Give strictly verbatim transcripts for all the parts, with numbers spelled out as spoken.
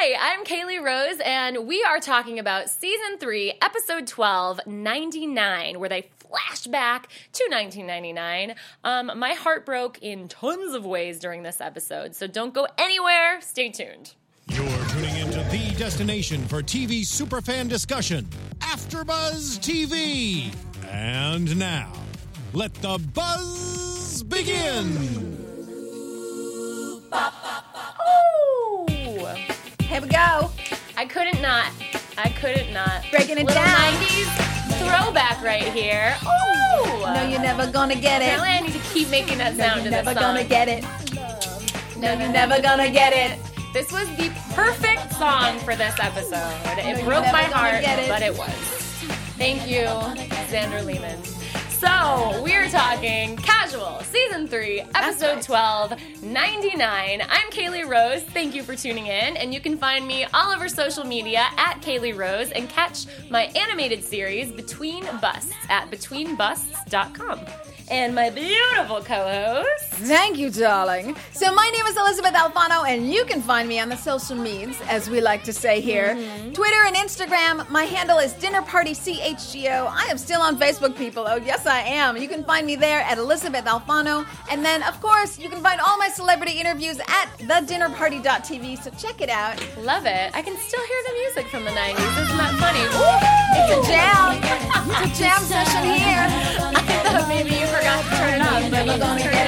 Hi, I'm Kaylee Rose, and we are talking about Season three, Episode twelve, ninety-nine, where they flash back to nineteen ninety-nine. Um, my heart broke in tons of ways during this episode, so don't go anywhere. Stay tuned. You're tuning into the destination for T V superfan discussion, AfterBuzz T V. And now, let the buzz begin. Ooh. Here we go. I couldn't not. I couldn't not. Breaking it Little down. nineties throwback right here. Ooh. No, you're never gonna get it. Apparently I need to keep making that sound You're in never this song. gonna get it. No, you're never gonna get it. This was the perfect song for this episode. It you're broke never my gonna heart, get it. but it was. Thank you, Xander Lehman. So, we're talking Casual, Season three, Episode right. twelve, ninety-nine. I'm Kaylee Rose. Thank you for tuning in. And you can find me all over social media at Kaylee Rose and catch my animated series, Between Busts, at between busts dot com. And my beautiful co-host. Thank you, darling. So my name is Elizabeth Alfano, and you can find me on the social medias, as we like to say here. Mm-hmm. Twitter and Instagram. My handle is Dinner Party C H G O. I am still on Facebook, people. Oh, yes, I am. You can find me there at Elizabeth Alfano. And then, of course, you can find all my celebrity interviews at the dinner party dot t v, so check it out. Love it. I can still hear the music from the nineties. Isn't that funny? It's a jam. It's a jam session here. I thought maybe you forgot to turn it up, but you gonna turned get it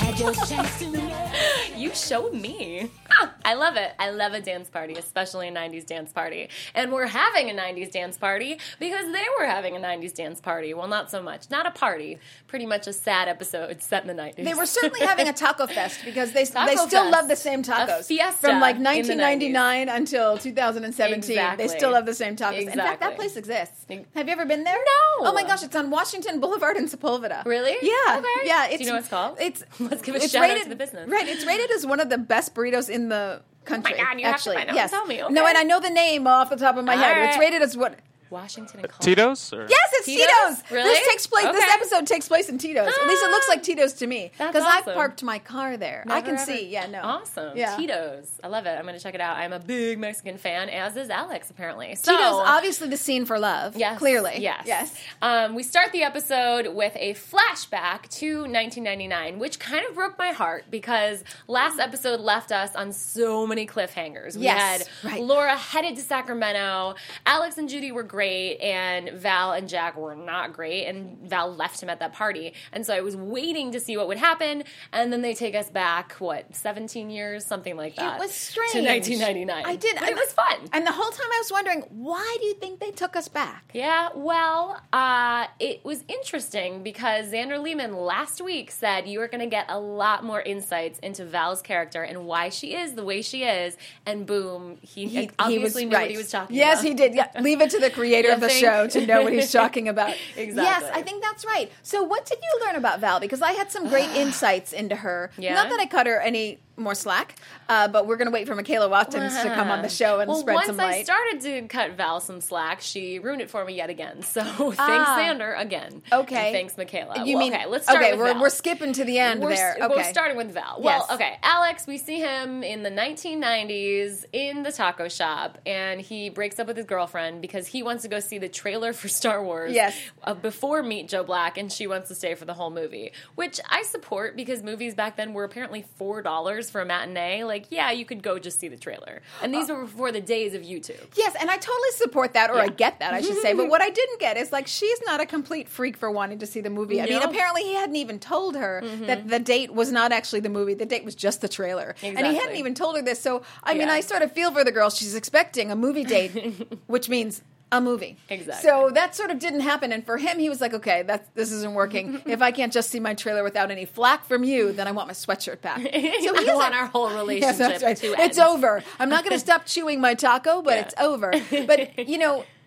up. You showed me. I love it. I love a dance party, especially a nineties dance party. And we're having a nineties dance party because they were having a nineties dance party. Well, not so much. Not a party. Pretty much a sad episode set in the nineties. They were certainly having a taco fest because they Taco they still fest. love the same tacos. A fiesta from like in the nineteen ninety-nine until two thousand seventeen. Exactly. They still love the same tacos. In fact, Exactly. that place exists. Have you ever been there? No. Oh my gosh, it's on Washington Boulevard in Sepulveda. Really? Yeah. Okay. Yeah. Do you know what it's called? It's Let's give a it's shout out rated, to the business. Right. It's rated as one of the best burritos in the country. God, you have to actually. find out and yes. tell me, okay. No, and I know the name off the top of my All head. right. It's rated as what? Washington and Columbus. Tito's? Or? Yes, it's Tito's? Tito's. Really? This takes place. This Okay. episode takes place in Tito's. At least it looks like Tito's to me That's because I've awesome. parked my car there. I Never can ever- see. Yeah, no. Awesome. Yeah. Tito's. I love it. I'm going to check it out. I'm a big Mexican fan, as is Alex, apparently. So, Tito's obviously the scene for love. Yes. Clearly. Yes. Yes. Um, we start the episode with a flashback to nineteen ninety-nine, which kind of broke my heart because last episode left us on so many cliffhangers. We Yes, had right. Laura headed to Sacramento. Alex and Judy were great, and Val and Jack were not great, and Val left him at that party. And so I was waiting to see what would happen, and then they take us back, what, seventeen years? Something like that. It was strange. To nineteen ninety-nine. I did. But and it was fun. And the whole time I was wondering, why do you think they took us back? Yeah, well, uh, it was interesting because Xander Lehman last week said you are going to get a lot more insights into Val's character and why she is the way she is, and boom, he, He, obviously he was knew right. what he was talking yes, about. he did. Yeah, leave it to the creator You of the think? show to know what he's talking about. Exactly. Yes, I think that's right. So what did you learn about Val? Because I had some great insights into her. Yeah? Not that I cut her any more slack, uh, but we're going to wait for Michaela Watkins to come on the show and well, spread once some I light. started to cut Val some slack, she ruined it for me yet again. So thanks, Ah. Xander, again. Okay. And thanks, Michaela. You well, mean okay? Let's start okay? with we're Val. we're skipping to the end We're, there. s- Okay, We're starting with Val. Well, Yes. okay. Alex, we see him in the nineteen nineties in the taco shop, and he breaks up with his girlfriend because he wants to go see the trailer for Star Wars Yes. uh, before Meet Joe Black, and she wants to stay for the whole movie, which I support because movies back then were apparently four dollars for a matinee. Like, yeah, you could go just see the trailer. And these were before the days of YouTube. Yes, and I totally support that, or I Yeah. get that, I should say. But what I didn't get is, like, she's not a complete freak for wanting to see the movie. I mean, No. apparently he hadn't even told her that the date was not actually the movie. The date was just the trailer. And he hadn't Exactly. even told her this. So, I mean, Yeah. I sort of feel for the girl. She's expecting a movie date, which means a movie. Exactly. So that sort of didn't happen. And for him, he was like, okay, that's, this isn't working. If I can't just see my trailer without any flack from you, then I want my sweatshirt back. So I he's want a- our whole relationship Yes, that's right. to It's end. over. I'm not going to stop chewing my taco, but Yeah. it's over. But, you know,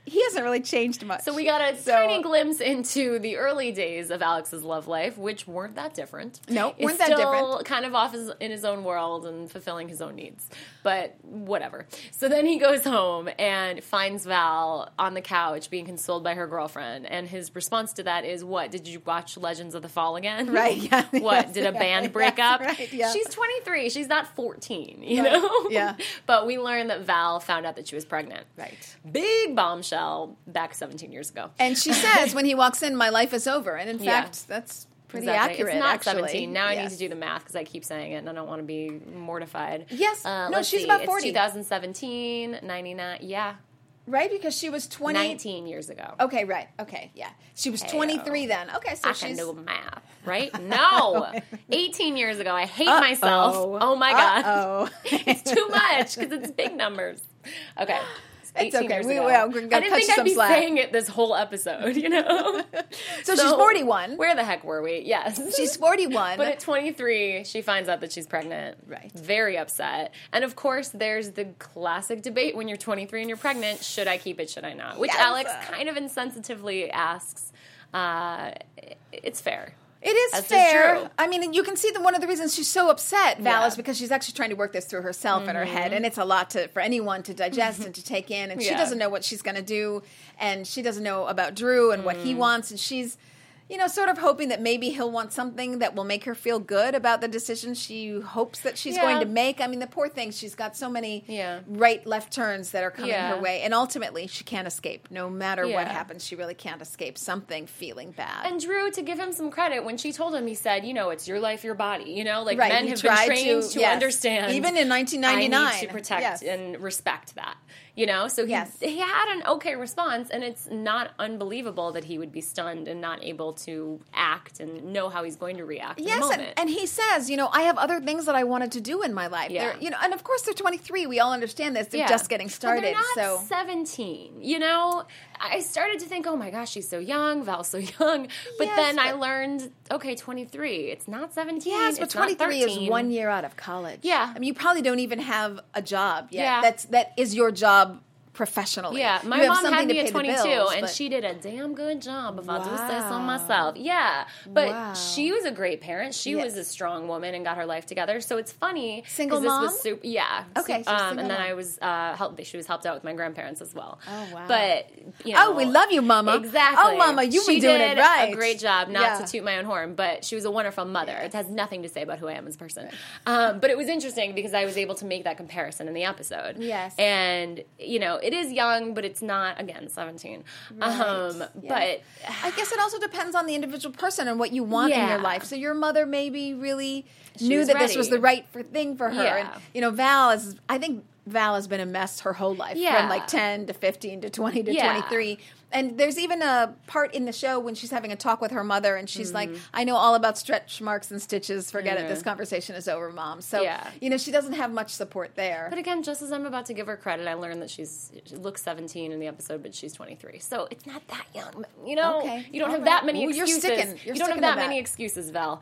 he hasn't really changed much. So we got a So- tiny glimpse into the early days of Alex's love life, which weren't that different. No, He's weren't that still different. kind of off his, in his own world and fulfilling his own needs. But whatever. So then he goes home and finds Val on the couch being consoled by her girlfriend. And his response to that is, what? Did you watch Legends of the Fall again? Right, yeah. What? Yes, Did a yeah, band break yes, up? right, yeah. She's twenty-three. She's not fourteen, you Right, know? yeah. But we learned that Val found out that she was pregnant. Right. Big bombshell back seventeen years ago. And she says when he walks in, my life is over. And in Yeah. fact, that's pretty Exactly. accurate, It's not actually. seventeen. Now I Yes. need to do the math because I keep saying it and I don't want to be mortified. Yes. Uh, No, let's she's see. about forty. It's twenty seventeen, ninety-nine. Yeah. Right? Because she was twenty. nineteen years ago. Okay, right. Okay, yeah. She was twenty-three then. Okay, so I she's... can do math, right? No. eighteen years ago. I hate Uh-oh. myself. Oh my God. Uh-oh. It's too much because it's big numbers. Okay. It's eighteen okay. years We- ago. well, we're gonna I didn't cut think you I'd some be slack. saying it this whole episode, you know? So she's forty-one. Where the heck were we? Yes. She's forty-one. But at twenty-three, she finds out that she's pregnant. Right. Very upset. And of course, there's the classic debate when you're twenty-three and you're pregnant, should I keep it, should I not? Which Yes. Alex kind of insensitively asks. Uh, it's fair. It is As is fair. Drew. I mean, you can see that one of the reasons she's so upset, Val, Yeah. is because she's actually trying to work this through herself in her head, and it's a lot to for anyone to digest and to take in. And she Yeah. doesn't know what she's going to do, and she doesn't know about Drew and what he wants, and she's, you know, sort of hoping that maybe he'll want something that will make her feel good about the decision she hopes that she's Yeah. going to make. I mean, the poor thing, she's got so many Yeah. right, left turns that are coming Yeah. her way, and ultimately she can't escape. No matter what Yeah. happens, she really can't escape something feeling bad. And Drew, to give him some credit, when she told him, he said, you know, it's your life, your body. You know, like Right, men he have been tried trained to- to, yes. understand. Even in nineteen ninety-nine. I need to protect Yes. and respect that. You know, so he, Yes. he had an okay response, and it's not unbelievable that he would be stunned and not able to act and know how he's going to react in Yes, the and, moment. and he says, you know, I have other things that I wanted to do in my life. Yeah. They're, you know, and of course they're twenty-three. We all understand this. They're Yeah. just getting But started. they're not so seventeen. You know, I started to think, oh my gosh, she's so young. Val's so young. But Yes, then I but- learned, okay, twenty-three. It's not seventeen. yes, but it's not twenty-three is thirteen. one year out of college. Yeah. I mean, you probably don't even have a job yet. Yeah. That's that is your job professionally. Yeah, my You have mom something had to me pay at the twenty-two, bills, and but- she did a damn good job, if I do say so Wow. myself. Yeah, but Wow. she was a great parent. She Yes. was a strong woman and got her life together. So it's funny. 'cause Single this mom? Was super, yeah. Okay, so Um, single and then mom. I was uh, helped. She was helped out with my grandparents as well. Oh, wow. But you know, Oh, we love you, Mama. Exactly. Oh, Mama, you've she been doing did it right. A great job. Not Yeah. to toot my own horn, but she was a wonderful mother. It has nothing to say about who I am as a person. Um, but it was interesting because I was able to make that comparison in the episode. Yes. And you know, it is young, but it's not again seventeen. Um, Yes. but I guess it also depends on the individual person and what you want in Yeah. your life. So your mother maybe really She knew was that this was ready. the right for, thing for her. Yeah. And you know, Val is. I think Val has been a mess her whole life, Yeah. from like ten to fifteen to twenty to Yeah. twenty-three. And there's even a part in the show when she's having a talk with her mother, and she's like, Mm-hmm. "I know all about stretch marks and stitches. Forget it. Mhm. This conversation is over, Mom." So Yeah. you know, she doesn't have much support there. But again, just as I'm about to give her credit, I learned that she's she looks seventeen in the episode, but she's twenty-three. So it's not that young. You know, Okay. you don't All have right. that many Ooh, you're excuses. sticking- you're you don't have sticking that to that. many excuses, Val.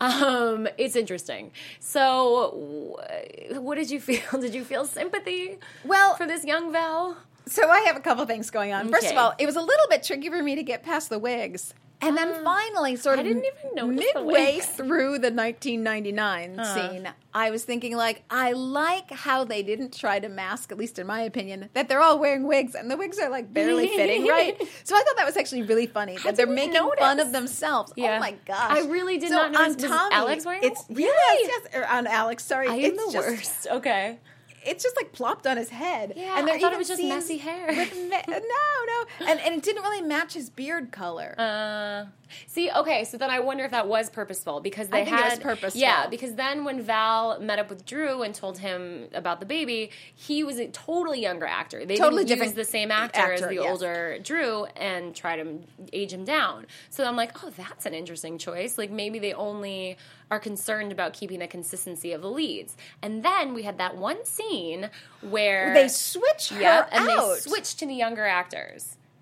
Um, it's interesting. So, wh- what did you feel? Did you feel sympathy Well, for this young Val? So I have a couple things going on. First of Okay. all, it was a little bit tricky for me to get past the wigs. And then finally, sort I of didn't even notice the midway wigs. through the nineteen ninety-nine Uh. scene, I was thinking, like, I like how they didn't try to mask, at least in my opinion, that they're all wearing wigs, and the wigs are, like, barely fitting, right? So I thought that was actually really funny, that they're didn't making notice. fun of themselves. Yeah. Oh, my gosh. I really did So not notice. on Was Tommy, Alex wearing it's, them? Yes, Really? yes, or on Alex, sorry. I am it's the just, worst. Okay. It's just like plopped on his head. Yeah, and there I thought it even was just scenes messy hair. with me- no, no, and and it didn't really match his beard color. Uh, see, okay, so then I wonder if that was purposeful because they I think it had was purposeful. Yeah, because then when Val met up with Drew and told him about the baby, he was a totally younger actor. They Totally didn't different use the same actor, actor, as the yes. older Drew and try to age him down. So I'm like, oh, that's an interesting choice. Like maybe they only are concerned about keeping the consistency of the leads. And then we had that one scene where They switch her Yep, and out. they switched to the younger actors.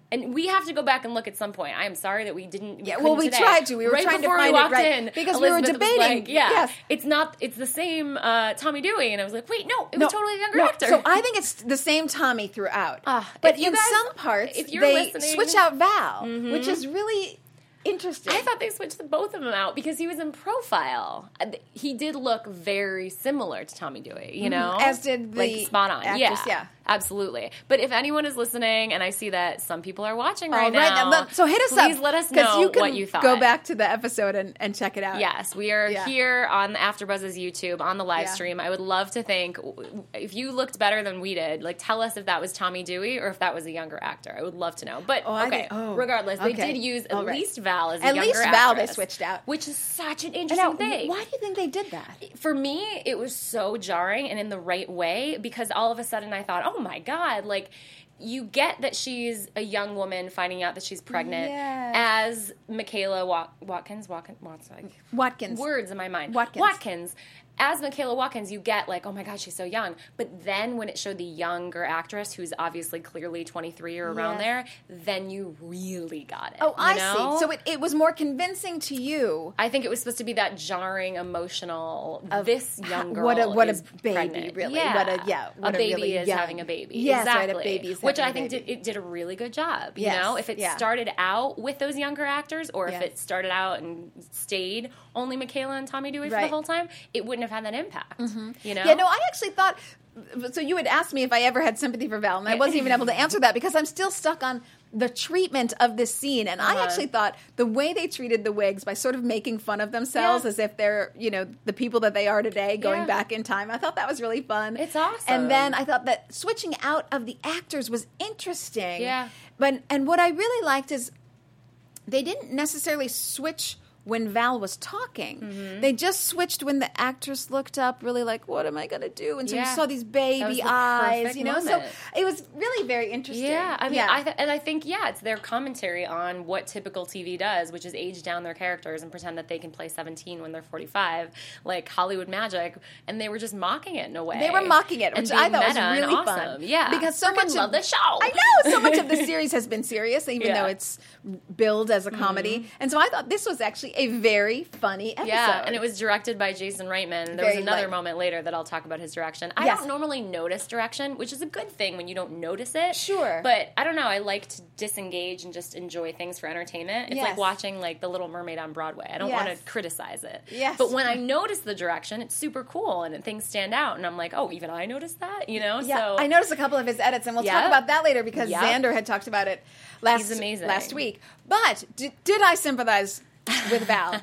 And we have to go back and look at some point. I am sorry that we didn't. We Yeah, well, we today. tried to. We were right trying to before find we it, walked right, in, because we were Elizabeth was debating. like, yeah, Yes. it's not. It's the same uh, Tommy Dewey, and I was like, wait, no, it was No, totally a younger no. actor. So I think it's the same Tommy throughout. Ah, but if you in guys- some parts, if you're they listening- Mm-hmm. switch out Val, which is really interesting. I thought they switched the both of them out because he was in Profile. Uh, He did look very similar to Tommy Dewey, you know, As did the like spot on. actress, yeah, yeah. absolutely. But if anyone is listening, and I see that some people are watching Oh, right right now, now. So hit us up. Please let us 'cause know you can what you thought. Go back to the episode and, and check it out. Yes, we are Yeah. here on the AfterBuzz's YouTube on the live Yeah. stream. I would love to think if you looked better than we did. Like, tell us if that was Tommy Dewey or if that was a younger actor. I would love to know. But Oh, I okay, think- oh, regardless, they okay. did use at All right. least Val as a At younger least Val they actress, switched out. which is such an And interesting now, thing. why do you think they did that? For me, it was so jarring and in the right way because all of a sudden I thought, oh my God, like, you get that she's a young woman finding out that she's pregnant Yes. as Michaela Wat- Watkins, Watkins, Watkins, Watkins. words in my mind. Watkins. Watkins. As Michaela Watkins, you get like, oh my God, she's so young. But then when it showed the younger actress, who's obviously clearly twenty-three or around Yes. there, then you really got it. Oh, you I know? see. So it, it was more convincing to you. I think it was supposed to be that jarring, emotional. This young girl, what a what a is baby, pregnant. really. Yeah, What a yeah. What a baby really is young- having a baby. Yes, exactly. right. A baby is which having I a think baby. did, it did a really good job. You Yes, know, if it yeah. started out with those younger actors, or Yes. if it started out and stayed only Michaela and Tommy Dewey for Right. the whole time, it wouldn't have had that impact. You know? Yeah, no, I actually thought. So you had asked me if I ever had sympathy for Val, and I wasn't even able to answer that because I'm still stuck on the treatment of this scene. And I Uh-huh. actually thought the way they treated the Whigs by sort of making fun of themselves Yeah. as if they're, you know, the people that they are today going Yeah. back in time. I thought that was really fun. It's awesome. And then I thought that switching out of the actors was interesting. Yeah. But and what I really liked is they didn't necessarily switch when Val was talking. Mm-hmm. They just switched when the actress looked up, really like, what am I going to do? And so Yeah. you saw these That was baby the eyes, perfect you know? moment. So it was really very interesting. Yeah, I mean, Yeah. I th- and I think yeah, it's their commentary on what typical T V does, which is age down their characters and pretend that they can play seventeen when they're forty-five, like Hollywood magic, and they were just mocking it in a way. They were mocking it, And which I being thought was meta and really awesome. fun. Yeah, because so Freaking much love of the show. I know so much of the series has been serious, even Yeah. though it's billed as a comedy. And so I thought this was actually a very funny episode. Yeah, and it was directed by Jason Reitman. There Very was another light. moment later that I'll talk about his direction. I Yes. don't normally notice direction, which is a good thing when you don't notice it. Sure. But I don't know, I like to disengage and just enjoy things for entertainment. It's Yes. like watching like The Little Mermaid on Broadway. I don't Yes. want to criticize it. Yes. But when I notice the direction, it's super cool and things stand out and I'm like, "Oh, even I noticed that?" You know? Yeah, so I noticed a couple of his edits, and we'll talk Yep. about that later because Yep. Xander had talked about it last He's amazing. last week. But did, did I sympathize with Val?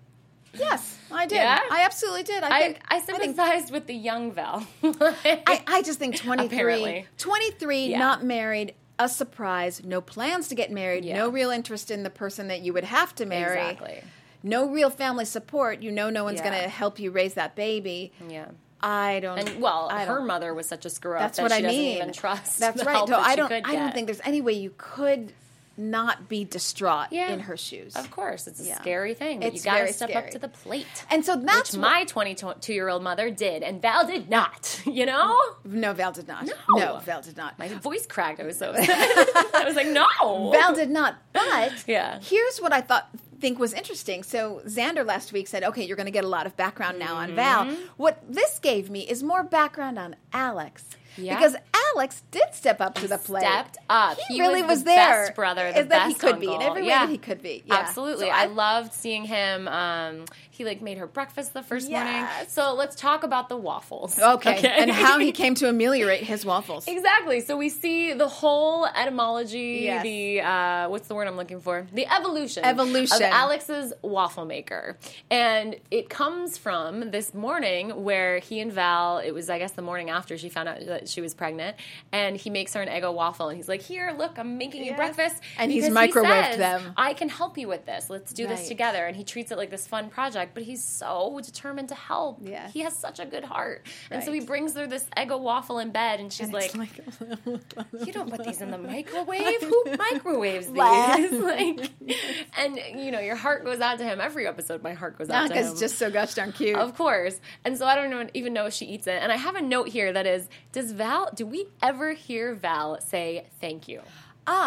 Yes, I did. Yeah? I absolutely did. I I, think I think- sympathized with the young Val. I, I just think twenty-three, Apparently. twenty-three, Yeah. not married, a surprise, no plans to get married, Yeah. no real interest in the person that you would have to marry. Exactly. No real family support. You know no one's Yeah. going to help you raise that baby. Yeah. I don't. And well, I her don't- mother was such a screw up That's that what she I doesn't mean. even trust. That's the right. help So that I she don't. could I don't get. think there's any way you could not be distraught Yeah. in her shoes. Of course, it's a Yeah. scary thing. But It's you got very to step scary. up to the plate. And so that's which what- my twenty-two-year-old mother did, and Val did not. You know, No, Val did not. No. no Val did not. my voice cracked. I was so upset. I was like, no. Val did not. But Yeah. here's what I thought think was interesting. So Xander last week said, "Okay, you're going to get a lot of background now on Val." Mm-hmm. What this gave me is more background on Alex. Yeah. Because Alex did step up to the plate. Stepped up. He, He really was was, the there. best brother, the Is that he best could be in uncle. every way Yeah. that he could be. Yeah. Absolutely. So I, loved seeing him. Um, he like made her breakfast the first morning. Yes. So let's talk about the waffles. Okay. And how he came to ameliorate his waffles. Exactly. So we see the whole etymology, Yes. the uh, what's the word I'm looking for? The evolution, Evolution. of Alex's waffle maker, and it comes from this morning where he and Val. It was, I guess, the morning after she found out that she was pregnant, and he makes her an Eggo waffle, and he's like, "Here, look, I'm making you Yes. breakfast." And he's because he microwaved says, them. I can help you with this. Let's do Right. this together. And he treats it like this fun project, but he's so determined to help. Yes. He has such a good heart, and so Right. he brings her this Eggo waffle in bed, and she's And like, it's "You don't put these in the microwave. Who microwaves these?" Laugh. like, and you know, your heart goes out to him every episode. My heart goes out to because him. it's just so gosh darn cute. Of course. And so I don't know, even know if she eats it. And I have a note here that is, does Val, do we ever hear Val say thank you? Ah.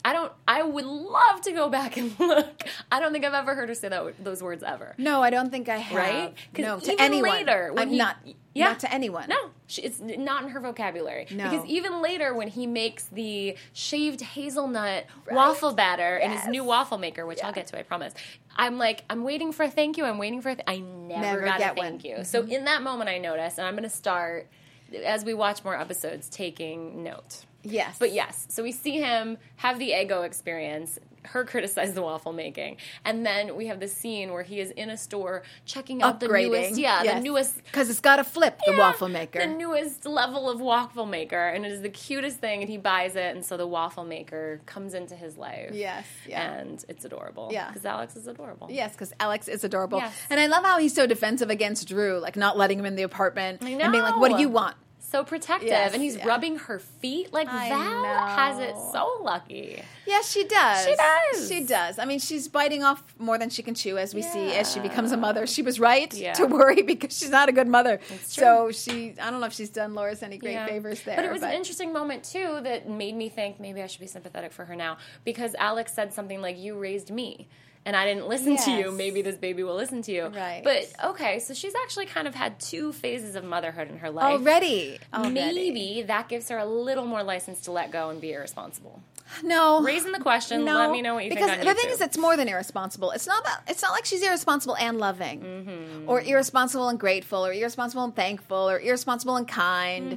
I don't. I would love to go back and look. I don't think I've ever heard her say that those words ever. No, I don't think I have. Right? No, Because to anyone. later, when I'm he, not, yeah, not to anyone. No, she, it's not in her vocabulary. No. Because even later, when he makes the shaved hazelnut Right. waffle batter in his Yes. new waffle maker, which Yeah. I'll get to, I promise. I'm like, I'm waiting for a thank you. I'm waiting for a th- I never, Never got get a thank one. you. So in that moment, I noticed, and I'm going to start as we watch more episodes, taking note. Yes. But yes, so we see him have the Eggo experience, her criticize the waffle making, and then we have the scene where he is in a store checking out the newest, yeah, the newest, because it's got to flip the yeah, waffle maker. the newest level of waffle maker, and it is the cutest thing, and he buys it, and so the waffle maker comes into his life. Yes, yeah. And it's adorable. Yeah. Because Alex is adorable. Yes, because Alex is adorable. Yes. And I love how he's so defensive against Drew, like not letting him in the apartment. I And being like, know. what do you want? So protective, Yes, and he's yeah. rubbing her feet. Like, I Val know. has it so lucky. Yes, she does. She does. She does. I mean, she's biting off more than she can chew, as we see as she Yeah. becomes a mother. She was right Yeah. to worry because she's not a good mother. It's So she, I don't know if she's done Loris any great Yeah. favors there. But it was an interesting moment, too, that made me think maybe I should be sympathetic for her now. Because Alex said something like, you raised me, and I didn't listen to you. Yes. Maybe this baby will listen to you. Right. But, okay, so she's actually kind of had two phases of motherhood in her life. Already. Already. Maybe that gives her a little more license to let go and be irresponsible. No. Raising the question, No, let me know what you because think on the thing YouTube. is, it's more than irresponsible. It's not that. It's not like she's irresponsible and loving, Mm-hmm. or irresponsible and grateful, or irresponsible and thankful, or irresponsible and kind.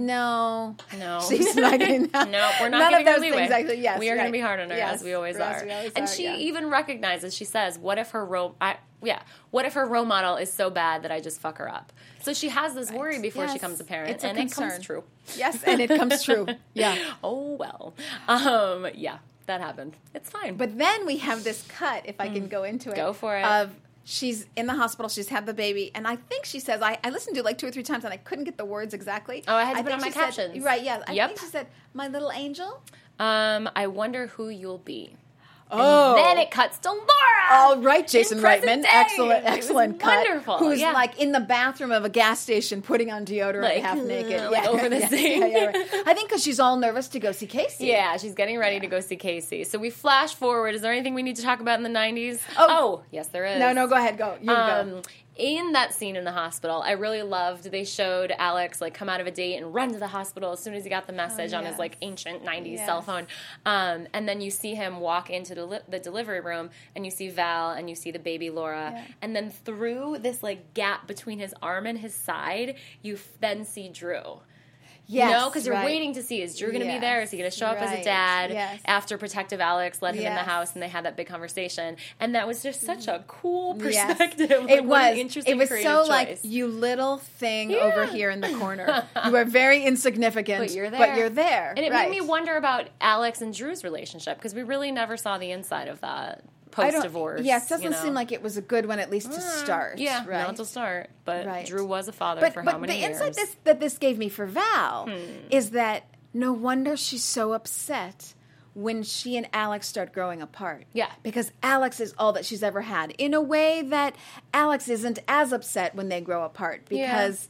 No, Mm-hmm. No. she's not getting that. No, we're not None giving of her those leeway. things. Actually, yes, we are right. going to be hard on her, Yes, as we always as are. we always and are, she yeah. even recognizes, she says, what if her role, I, yeah, what if her role model is so bad that I just fuck her up? So she has this worry before she Yes. becomes a parent, It's a and concern. it comes true. Yes, and it comes true. Yeah. Oh, well. Um, yeah, that happened. It's fine. But then we have this cut, if I can go into it. Mm. Go for it. Of she's in the hospital, she's had the baby, and I think she says, I, I listened to it like two or three times, and I couldn't get the words exactly. Oh, I had to put think on my she said- captions. right, yeah. I Yep. think she said, my little angel. um, I wonder who you'll be. Oh. Then it cuts to Laura. All right, Jason in present Reitman. day. Excellent, It was excellent cut. wonderful. Who's Yeah. like in the bathroom of a gas station putting on deodorant Like, half naked. uh, like over the yeah, sink. yeah, yeah, right. I think because she's all nervous to go see Casey. Yeah, she's getting ready to go see Casey. So we flash forward. Is there anything we need to talk about in the nineties? Oh. yes, there is. No, no, go ahead. Go. You go. Um, in that scene in the hospital, I really loved, they showed Alex like come out of a date and run to the hospital as soon as he got the message Oh, on his yes. like ancient nineties Yes. cell phone. Um, and then you see him walk into the, the delivery room, and you see Val, and you see the baby Laura. Yeah. And then through this like gap between his arm and his side, you f- then see Drew. Yes, you know, because you're right. waiting to see, is Drew going to be Yes, there? Is he going to show up as a right, dad yes. after protective Alex let him in the Yes. house, and they had that big conversation? And that was just such a cool Yes. perspective. Like, It what an was. interesting It was creative so choice. like, you little thing Yeah. over here in the corner. You are very insignificant, But you're there. But you're there. And it right. made me wonder about Alex and Drew's relationship, because we really never saw the inside of that I don't- post-divorce. Yes, doesn't you know? seem like it was a good one, at least to start. Yeah, right. not to start. But Right. Drew was a father But, for but how many the years? insight this, that this gave me for Val Hmm. is that no wonder she's so upset when she and Alex start growing apart. Yeah. Because Alex is all that she's ever had. In a way that Alex isn't as upset when they grow apart because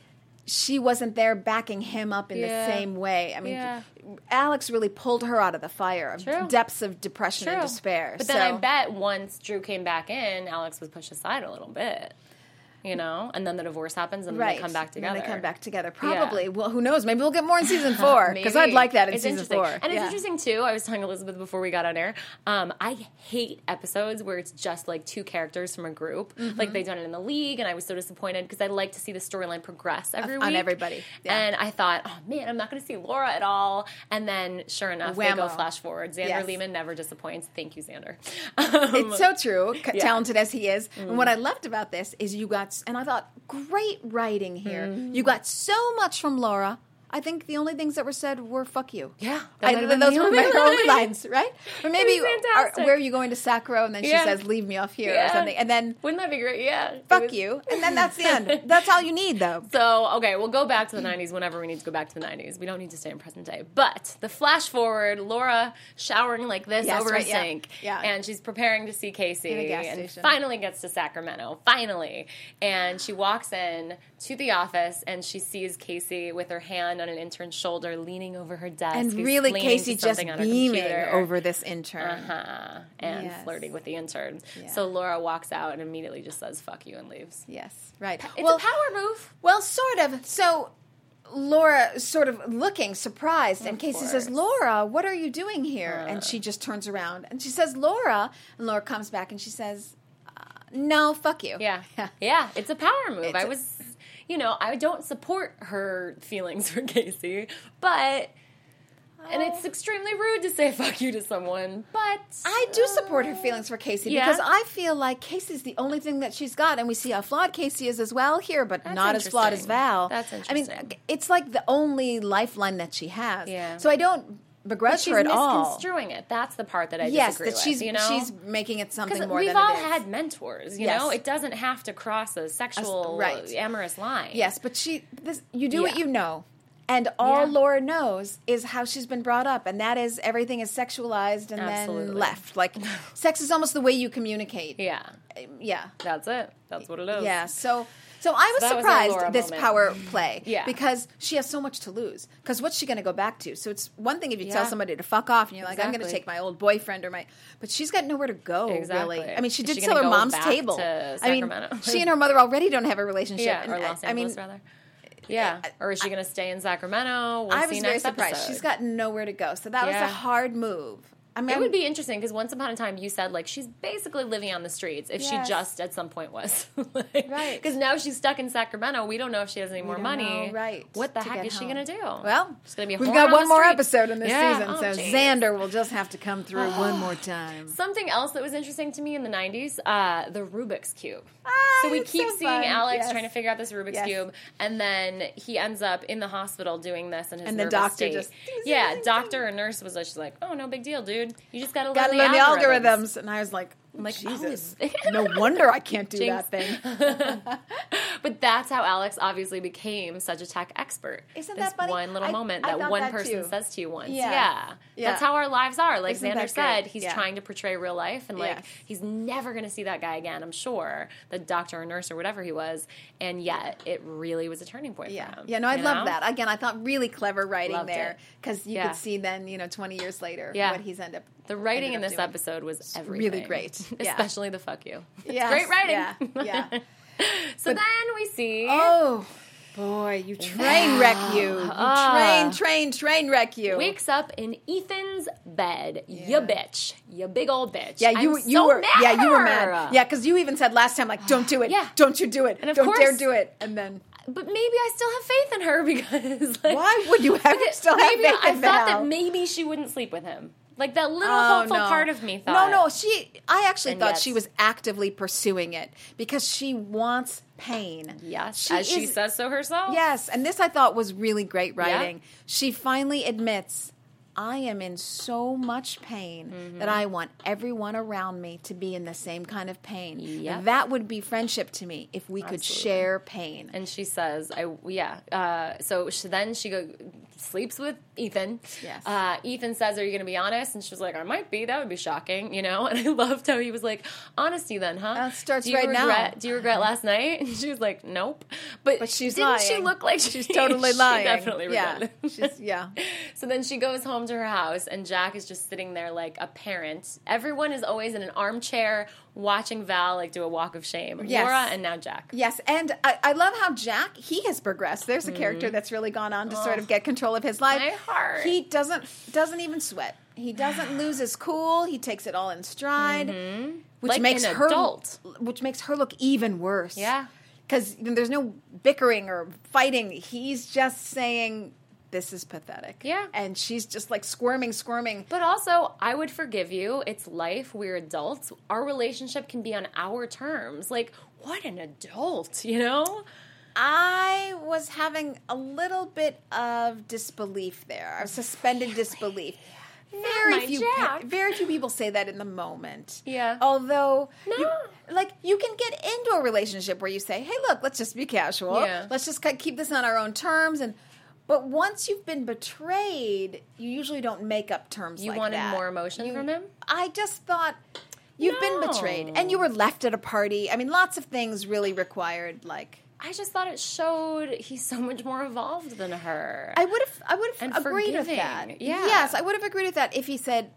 she wasn't there backing him up in Yeah. the same way. I mean, Yeah. Alex really pulled her out of the fire of True. depths of depression and True. despair. But then So- I bet once Drew came back in, Alex was pushed aside a little bit. You know? And then the divorce happens, and then Right. they come back And together. then they come back together. Probably. Well, who knows? Maybe we'll get more in season four. Because I'd Maybe. like that in It's season interesting. four. And it's Yeah. interesting, too. I was telling Elizabeth before we got on air. Um, I hate episodes where it's just like two characters from a group. Mm-hmm. Like they've done it in The League, and I was so disappointed because I like to see the storyline progress every On week. everybody. Yeah. And I thought, oh, man, I'm not going to see Laura at all. And then, sure enough, they go Whammo. flash forward. Xander Yes. Lehman never disappoints. Thank you, Xander. It's so true, c- yeah. Mm. talented as he is. And what I loved about this is you got, and I thought, great writing here. Mm. You got so much from Laura. I think the only things that were said were "fuck you." Yeah, that I, might have been those the were only her only line. lines, right? Or maybe, It was are, fantastic. where are you going to Sacro? And then she Yeah. says, "Leave me off here" or Yeah. something. And then, Wouldn't that be great? Yeah. It "Fuck was- you," and then that's the end. That's all you need, though. So, okay, we'll go back to the nineties whenever we need to go back to the nineties. We don't need to stay in present day. But the flash forward, Laura showering like this Yes, over right, a yeah. sink. Yeah. And she's preparing to see Casey. In a gas and station. finally gets to Sacramento. Finally. And she walks in to the office and she sees Casey with her hand on an intern's shoulder, leaning over her desk. And who's really, leaning Casey to just something on her beaming computer. over this intern. Uh-huh. And Yes. flirting with the intern. Yeah. So Laura walks out and immediately just says, fuck you, and leaves. Yes, right. It's well, a power move. Well, sort of. So Laura sort of looking surprised, and Of Casey course. says, Laura, what are you doing here? Uh. And she just turns around, and she says, Laura. And Laura comes back, and she says, uh, no, fuck you. Yeah. Yeah, it's a power move. It's I a- was, you know, I don't support her feelings for Casey, but, and it's extremely rude to say fuck you to someone, but. I do support her feelings for Casey Yeah? because I feel like Casey's the only thing that she's got, and we see how flawed Casey is as well here, but That's not as flawed as interesting. Val. That's I mean, interesting. it's like the only lifeline that she has. Yeah. So I don't begrudge She's her at all. misconstruing it. That's the part that I Yes, disagree that she's with, you know? she's making it something Because more we've than all it is. had mentors, you Yes. know? It doesn't have to cross a sexual, right. amorous line. Yes, but she this you do what Yeah. you know. And all Yeah. Laura knows is how she's been brought up, and that is everything is sexualized and Absolutely. then left. Like sex is almost the way you communicate. Yeah. Yeah. That's it. That's what it is. Yeah. So so I was that was our surprised Laura this moment. power play. Yeah. Because she has so much to lose. Because what's she going to go back to? So it's one thing if you tell Yeah. somebody to fuck off and you're like, I'm going to Exactly. take my old boyfriend or my, but she's got nowhere to go. Exactly. Really. I mean, she Is did she sell her gonna go mom's back table. to I mean, Sacramento? she and her mother already don't have a relationship. Yeah, And or I- Los I mean, Angeles, rather. Yeah. Or is she going to stay in Sacramento? We'll I see was very next surprised. episode. She's got nowhere to go. So that was Yeah. a hard move. I mean, It would be interesting because once upon a time you said like she's basically living on the streets if Yes. she just at some point was like, Right. Because now she's stuck in Sacramento. We don't know if she has any more don't money. know, right, What the to heck get is she home. gonna do? Well, she's gonna be. A we've whore got on one the more street. episode in this Yeah. season, Oh, so geez. Xander will just have to come through one more time. Something else that was interesting to me in the nineties, uh, the Rubik's Cube. Ah, So we it's keep so seeing fun. Alex Yes. trying to figure out this Rubik's Yes. Cube, and then he ends up in the hospital doing this, and his And the nervous doctor state. just- yeah, doctor or nurse was like, she's like, oh, no big deal, dude. You just gotta, Got to learn learn the the algorithms. algorithms. And I was like, I'm like, Jesus. oh. No wonder I can't do Jinx. that thing. But that's how Alex obviously became such a tech expert. Isn't this that funny? one little I- moment I that thought one that person too. says to you once. Yeah. Yeah. Yeah. That's how our lives are. Like Isn't Xander that said, great? he's Yeah. trying to portray real life, and like Yes. he's never going to see that guy again, I'm sure, the doctor or nurse or whatever he was, and yet it really was a turning point Yeah. for him. Yeah, no, I you love know? that. Again, I thought really clever writing Loved there it. because you Yeah. could see then, you know, twenty years later Yeah. what he's ended up The writing in ended up this doing. episode was everything. really great. Yeah. Especially the fuck you. It's Yes, great writing. Yeah. yeah. So then we see... Oh, boy, you train wreck you. You Ah. train, train, train wreck you. wakes up in Ethan's bed. Yeah. Ya bitch. Ya big old bitch. Yeah, you I'm you so were mad yeah at you were her. mad. Yeah, because you even said last time like, don't do it. Yeah. Don't you do it. And of don't dare course- do it. And then But maybe I still have faith in her because like, why would you ever still have maybe faith I in thought Val? that maybe she wouldn't sleep with him. Like that little Oh, hopeful no. part of me thought. No, no, she. I actually And thought yet- she was actively pursuing it because she wants pain. Yes, She as she is- says so herself. Yes, and this I thought was really great writing. She finally admits, I am in so much pain Mm-hmm. that I want everyone around me to be in the same kind of pain. Yep. That would be friendship to me if we could Absolutely. share pain. And she says, "I yeah." Uh, so she, then she go sleeps with Ethan. Yes. Uh, Ethan says, "Are you going to be honest?" And she was like, "I might be. That would be shocking, you know." And I loved how he was like, "Honesty, then, huh?" That starts do you right now. regret, Do you regret last night? And she was like, "Nope." But But she's didn't she lying. look like She's totally she lying. definitely yeah. regretted it. She's, yeah. So then she goes home to her house, and Jack is just sitting there like a parent. Everyone is always in an armchair watching Val like do a walk of shame. Yes. Laura and now Jack. Yes, and I, I love how Jack, he has progressed. There's a character that's really gone on to sort of get control of his life. my heart. He doesn't doesn't even sweat. He doesn't lose his cool. He takes it all in stride, which Like makes an her adult. which makes her look even worse. Yeah. Because there's no bickering or fighting. He's just saying, this is pathetic. Yeah. And she's just like squirming, squirming. But also, I would forgive you. It's life. We're adults. Our relationship can be on our terms. Like, what an adult, you know? I was having a little bit of disbelief there, of suspended disbelief. Very my few, Jack. pe- very few people say that in the moment. Yeah. Although, No. you, like you can get into a relationship where you say, "Hey, look, let's just be casual. Yeah. Let's just ki- keep this on our own terms." And but once you've been betrayed, you usually don't make up terms. You like wanted that. more emotion You- from him? I just thought. You've been No. betrayed, and you were left at a party. I mean, lots of things really required like I just thought it showed he's so much more evolved than her. I would have I would And have agreed with forgiving. that. Yeah. Yes, I would have agreed with that if he said,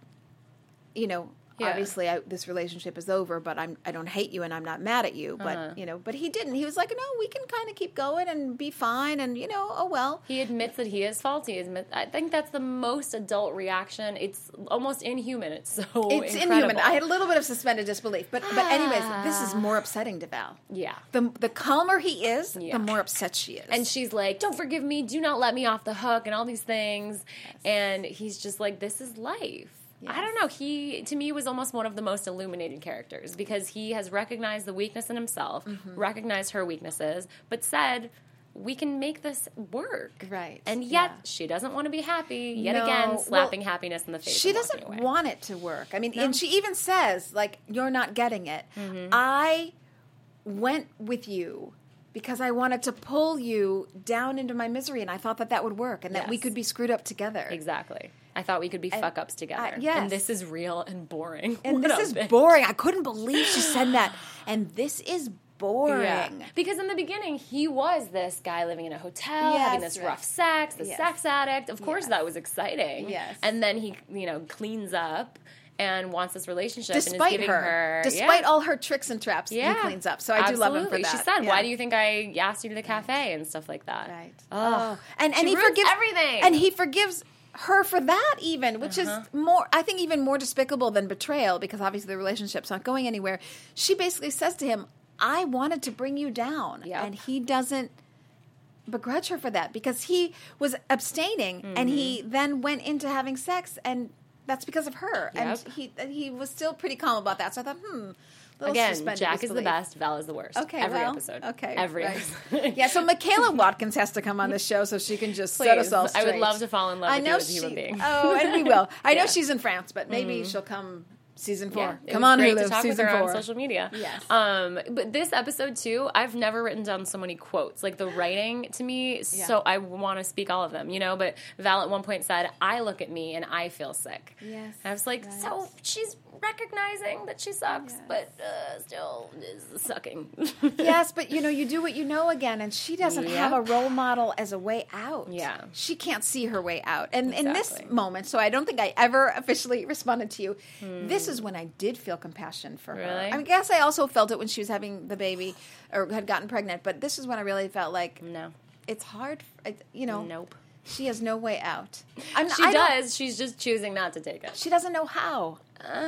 you know, Yeah. obviously I, this relationship is over, but I'm I don't hate you and I'm not mad at you. But Uh-huh. you know, but he didn't. He was like, no, we can kind of keep going and be fine, and you know, oh well. He admits that he is faulty. He admit- I think that's the most adult reaction. It's almost inhuman. It's so It's incredible. inhuman. I had a little bit of suspended disbelief, but but anyways, this is more upsetting to Val. Yeah. The the calmer he is, Yeah. the more upset she is. And she's like, don't forgive me, do not let me off the hook, and all these things. And he's just like, this is life. Yes. I don't know. He, to me, was almost one of the most illuminated characters because he has recognized the weakness in himself, Mm-hmm. recognized her weaknesses, but said, we can make this work. Right. And yet, Yeah. she doesn't want to be happy. Yet No. again, Well, slapping happiness in the face. she and walking doesn't away. want it to work. I mean, and she even says, like, you're not getting it. Mm-hmm. I went with you because I wanted to pull you down into my misery, and I thought that that would work and that we Yes. could be screwed up together. Exactly. I thought we could be fuck ups together. yes. And this is real and boring. And What this a is bitch. boring. I couldn't believe she said that. And this is boring. Yeah. Because in the beginning, he was this guy living in a hotel, Yes, having this right. rough sex, the Yes. sex addict. Of course, Yes. that was exciting. Yes. And then he, you know, cleans up and wants this relationship and is Despite giving her, her, despite yeah. all her tricks and traps, Yeah. he cleans up. So I do love him for Absolutely. that. She said, Yeah. "Why do you think I asked you to the cafe and stuff like that?" Right. Oh, and and She he ruins forgives everything. and he forgives her for that even, which Uh-huh. is more, I think, even more despicable than betrayal because obviously the relationship's not going anywhere. She basically says to him, "I wanted to bring you down," Yep. and he doesn't begrudge her for that because he was abstaining and he Mm-hmm. then went into having sex and. That's because of her, Yep. and he and he was still pretty calm about that. So I thought, hmm. little Again, suspended Jack is the disbelief. best, Val is the worst. Okay, every well, episode. Okay, every right. episode. Yeah, so Michaela Watkins has to come on the show so she can just set us Please. all I straight. would love to fall in love I with know you as a she, human being. Oh, and we will. I know Yeah. she's in France, but maybe she'll come season four. Yeah, it come was on, great Hulu, to talk season with her four. on social media. Yes. Um, but this episode too, I've never written down so many quotes. Like the writing to me, so I want to speak all of them, you know. But Val at one point said, "I look at me and I feel sick." Yes, And I was like, right. so she's recognizing that she sucks, but uh, still is sucking. Yes, but you know, you do what you know again, and she doesn't have a Yep. role model as a way out. Yeah. She can't see her way out. And in this Exactly. moment, so I don't think I ever officially responded to you, this is when I did feel compassion for her. Really? I guess I also felt it when she was having the baby or had gotten pregnant, but this is when I really felt like No. it's hard, I- you know. Nope. She has no way out. I'm, She I don't- does. She's just choosing not to take it. She doesn't know how.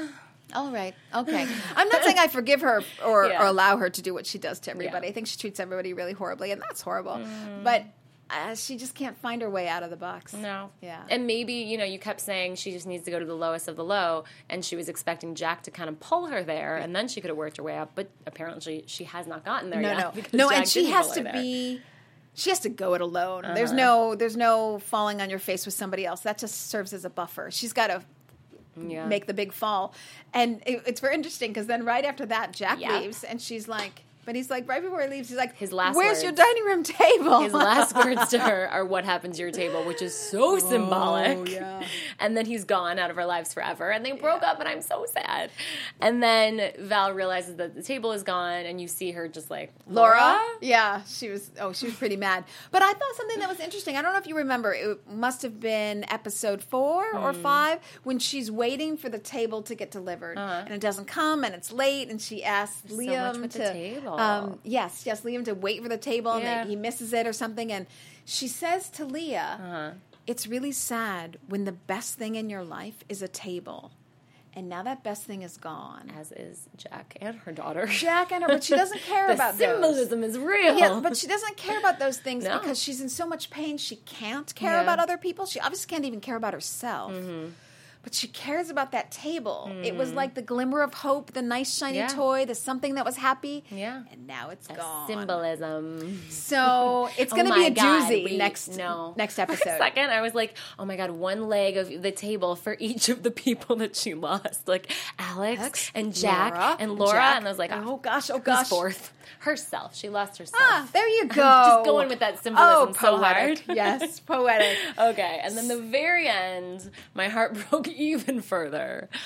All right. Okay. I'm not saying I forgive her or, Yeah. or allow her to do what she does to everybody. Yeah. I think she treats everybody really horribly, and that's horrible. Mm. But uh, she just can't find her way out of the box. No. Yeah. And maybe, you know, you kept saying she just needs to go to the lowest of the low, and she was expecting Jack to kind of pull her there, and then she could have worked her way up. But apparently she has not gotten there no, yet. no, because no, Jack and she didn't has pull to her there. be. She has to go it alone. Uh-huh. There's no, there's no falling on your face with somebody else. That just serves as a buffer. She's got to Yeah. make the big fall. And it, it's very interesting because then right after that, Jack Yep. leaves, and she's like, but he's like, right before he leaves, he's like, His last "Where's words. your dining room table?" His last words to her are "What happened to your table," which is so symbolic. Oh, yeah. And then he's gone out of our lives forever, and they broke up, and I'm so sad. And then Val realizes that the table is gone, and you see her just like Laura? Yeah, she was, oh, she was pretty mad. But I thought something that was interesting. I don't know if you remember. It must have been episode four or Hmm. five when she's waiting for the table to get delivered. Uh-huh. And it doesn't come, and it's late, and she asks There's so Liam much with to. the table. Um, yes, yes, Liam to wait for the table, and Yeah. they, he misses it or something. And she says to Leah, Uh-huh. "It's really sad when the best thing in your life is a table. And now that best thing is gone." As is Jack and her daughter. Jack and her, but she doesn't care the about those. symbolism is real. Yeah, but she doesn't care about those things No. because she's in so much pain. She can't care Yeah. about other people. She obviously can't even care about herself. But she cares about that table. It was like the glimmer of hope, the nice shiny Yeah. toy, the something that was happy. Yeah. And now it's The gone. symbolism. So it's Oh going to my be a God, doozy wait, next no. next For a episode. second, I was like, oh my God, one leg of the table for each of the people that she lost. Like Alex, Alex, and Jack Laura, and Laura. Jack. And I was like, Oh, gosh, oh, who's gosh. fourth? Herself. She lost herself. Ah, there you go. Just going with that symbolism oh, so poetic. hard. Yes, poetic. Okay, and then the very end, my heart broke even further.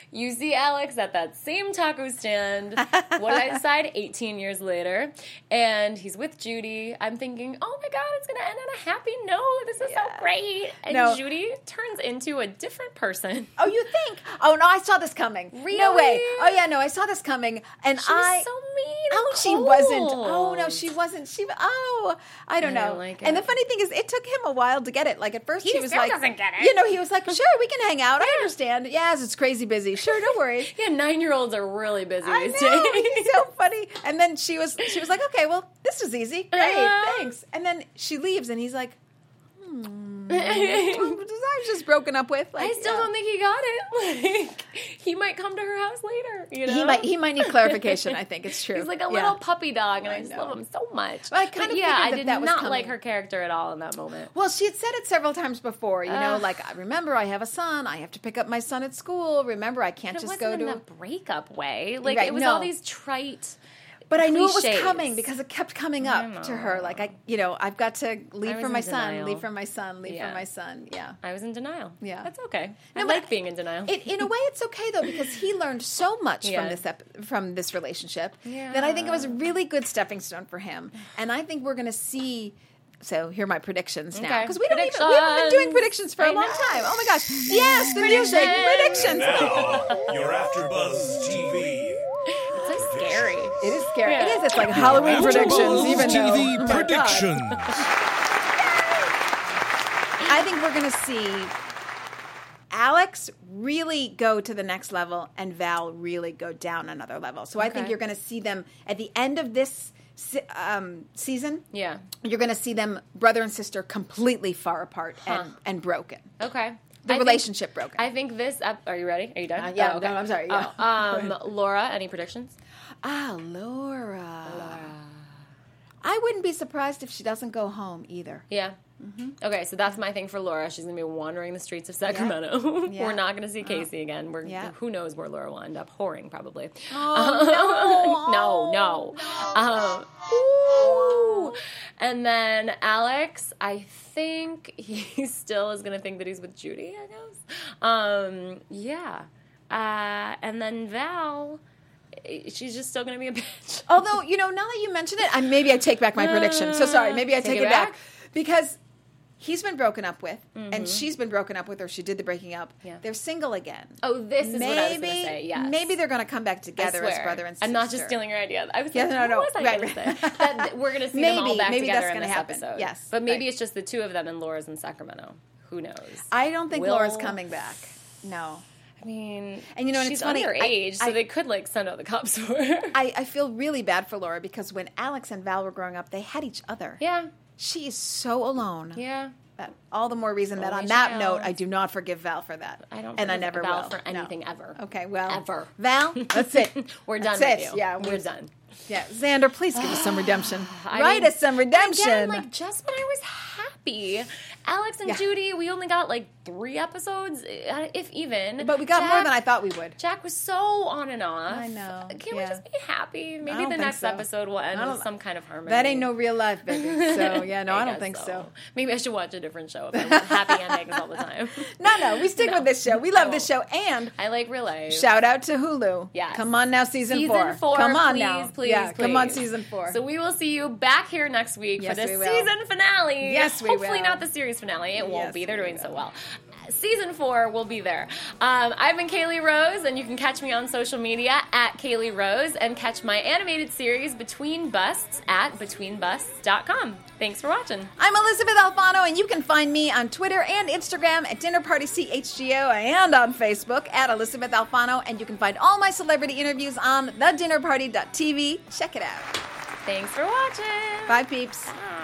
You see Alex at that same taco stand. What did I decide? eighteen years later. And he's with Judy. I'm thinking, oh my God, it's going to end on a happy note. This is Yeah. so great. And No. Judy turns into a different person. Oh, you think? Oh, no, I saw this coming. No Really? way. Oh, yeah, no, I saw this coming. And She I... was so mean. Oh, and she wasn't. cold. Oh, no, she wasn't. She, oh, I don't I know. don't like And it. the funny thing is, it took him a while to get it. Like, at first he, He was still like... doesn't get it. You know, he was like, sure, we can hang out. I understand. Yes, it's crazy busy. Sure, no worries. Yeah, nine-year-olds are really busy I these know, days. he's so funny. And then she was, she was like, okay, well, this was easy. Great, Uh-huh. thanks. And then she leaves, and he's like, hmm, I'm just broken up with. Like, I still yeah. don't think he got it. Like, he might come to her house later. You know, He might, he might need clarification. I think it's true. He's like a Yeah. little puppy dog, and I, I just know. love him so much. Well, I kind But of yeah, figured I that did that was not coming. like her character at all in that moment. Well, she had said it several times before, you know, Ugh. like, I remember I have a son. I have to pick up my son at school. Remember, I can't But it just wasn't go in to... the breakup way. Like Right, it was no. all these trite. But I knew it was cliches. coming because it kept coming I up know. to her. Like, I, you know, I've got to leave was for in my son, denial. leave for my son, leave Yeah. for my son. Yeah. I was in denial. Yeah. That's okay. I No, but like being in denial. It, in a way, it's okay though because he learned so much Yeah. from this ep- from this relationship Yeah. that I think it was a really good stepping stone for him. And I think we're going to see. So here are my predictions now Okay. because we don't even we haven't been doing predictions for a I long know. time. Oh my gosh! Yes, the music predictions. Now, your AfterBuzz T V. It's so scary. It is scary. Yeah. It is. It's like Halloween predictions. AfterBuzz Even T V though, oh my God. predictions. I think we're going to see Alex really go to the next level and Val really go down another level. So I think Okay. you're going to see them at the end of this se- um, season. Yeah. You're going to see them brother and sister completely far apart and, and broken. Okay. The I think- relationship broken. I think this. Ep- are you ready? Are you done? Uh, yeah, Oh, okay. no, I'm sorry, yeah. Oh, um, Laura, any predictions? ah, Laura. I wouldn't be surprised if she doesn't go home either. Yeah. Mm-hmm. Okay, so that's my thing for Laura. She's going to be wandering the streets of Sacramento. Yeah. We're not going to see Casey again. We're Yeah. who knows where Laura will end up? Whoring, probably. Oh, no, no. Um, ooh. And then Alex, I think he still is going to think that he's with Judy, I guess. Um, yeah. Uh, and then Val, she's just still going to be a bitch. Although, you know, now that you mention it, I, maybe I take back my prediction. So sorry, maybe I take, Take it it back. back? Because he's been broken up with, and she's been broken up with, or she did the breaking up. Mm-hmm. Yeah. They're single again. Oh, this is maybe, what I was going to say, yes. Maybe they're going to come back I together swear. as brother and sister. I'm not just stealing your idea. I was Yeah, like, no, what no, was I right, going to right. say? That we're going to see them all Maybe- back maybe together that's in gonna this happen. episode. Yes, But maybe right. it's just the two of them and Laura's in Sacramento. Who knows? I don't think Will- Laura's coming back. No. I mean, And you know, and she's it's funny, I- underage, so I- they could like send out the cops for her. I, I feel really bad for Laura because when Alex and Val were growing up, they had each other. yeah, She is so alone. yeah. That- all the more reason that Only on that child. note, I do not forgive Val for that. I don't and I forgive never Val will for No. anything ever. Okay, well, Ever. Val, that's it. We're done That's with it. you. Yeah, we're done. Yeah, Xander, please give us some redemption. I Write mean, us some redemption. Again, like just when I was happy, Alex and Yeah. Judy, we only got like three episodes, uh, if even. but we got more Jack- than I thought we would. Jack was so on and off. I know, Can we yeah. just be happy? Maybe don't the think next so. episode will end I don't- with some kind of harmony. That ain't no real life, baby. So yeah, no, I, don't guess think so. Maybe I should watch a different show if I want happy endings all the time. No, no, we stick No, with this show. We love I this show, and I like real life. shout out to Hulu. Yes. Come on now, season, Season four, Come on please, now, please, yeah, please. come on, season four. So we will see you back here next week Yes, for the we will. season finale. Yes, we Hopefully will. not the series finale. It won't Yes, be. They're we doing so will. well. Season four will be there. Um, I've been Kaylee Rose, and you can catch me on social media at Kaylee Rose and catch my animated series Between Busts at between busts dot com. Thanks for watching. I'm Elizabeth Alfano, and you can find me on Twitter and Instagram at Dinner Party C H G O and on Facebook at Elizabeth Alfano. And you can find all my celebrity interviews on the dinner party dot t v. Check it out. Thanks for watching. Bye, peeps.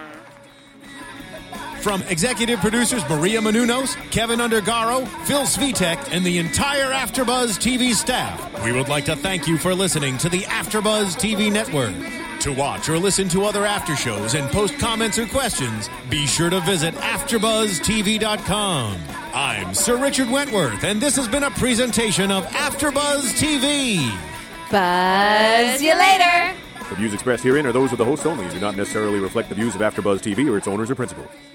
From executive producers Maria Menounos, Kevin Undergaro, Phil Svitek, and the entire AfterBuzz T V staff, we would like to thank you for listening to the AfterBuzz T V network. To watch or listen to other after shows and post comments or questions, be sure to visit after buzz t v dot com. I'm Sir Richard Wentworth, and this has been a presentation of AfterBuzz T V. Buzz you later. The views expressed herein are those of the host only and do not necessarily reflect the views of AfterBuzz T V or its owners or principals.